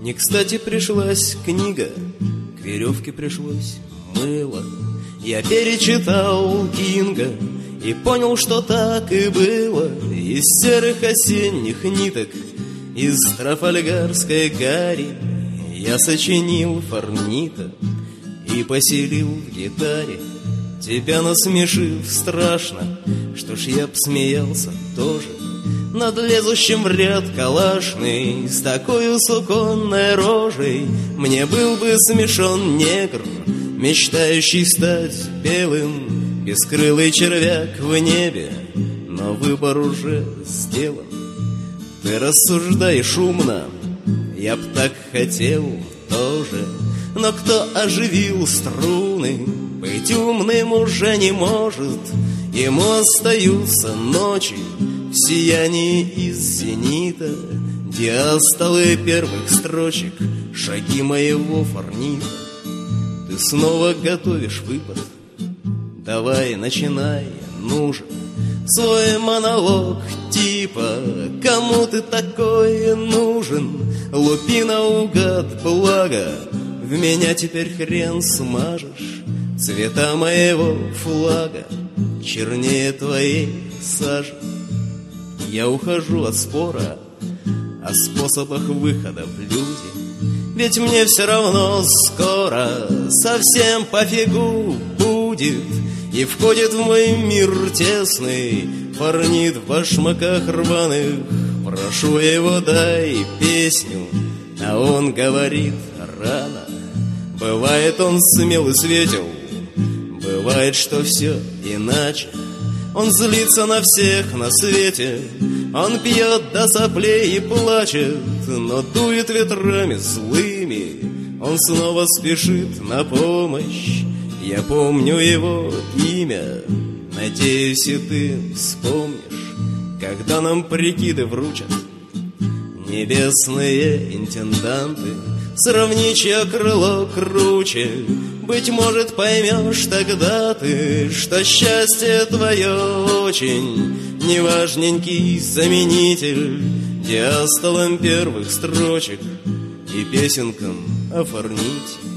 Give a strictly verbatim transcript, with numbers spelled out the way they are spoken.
Не кстати пришлась книга, к веревке пришлось мыло. Я перечитал Кинга и понял, что так и было. Из серых осенних ниток, из трафальгарской гари я сочинил Форнита и поселил в гитаре. Тебя насмешив страшно, что ж я б смеялся тоже над лезущим в ряд калашный с такой суконной рожей. Мне был бы смешон негр, мечтающий стать белым, бескрылый червяк в небе, но выбор уже сделан. Ты рассуждаешь умно, я б так хотел тоже, но кто оживил струны, быть умным уже не может. Ему остаются ночи в сиянии из зенита, диастолы первых строчек, шаги моего Форнита. Ты снова готовишь выпад, давай начинай, нужен свой монолог типа «Кому ты такой нужен?» Лупи наугад, благо в меня теперь хрен смажешь. Цвета моего флага чернее твоей сажи. Я ухожу от спора о способах выхода в люди, ведь мне все равно скоро совсем пофигу будет. И входит в мой мир тесный Форнит в башмаках рваных. Прошу его, дай песню, а он говорит рано. Бывает, он смел и светил, бывает, что все иначе. Он злится на всех на свете, он пьет до соплей и плачет, но дует ветрами злыми, он снова спешит на помощь. Я помню его имя, надеюсь, и ты вспомнишь, когда нам прикиды вручат небесные интенданты. Сравни, чье крыло круче, быть может, поймешь тогда ты, что счастье твое очень неважненький заменитель диастолам первых строчек и песенкам о Форните.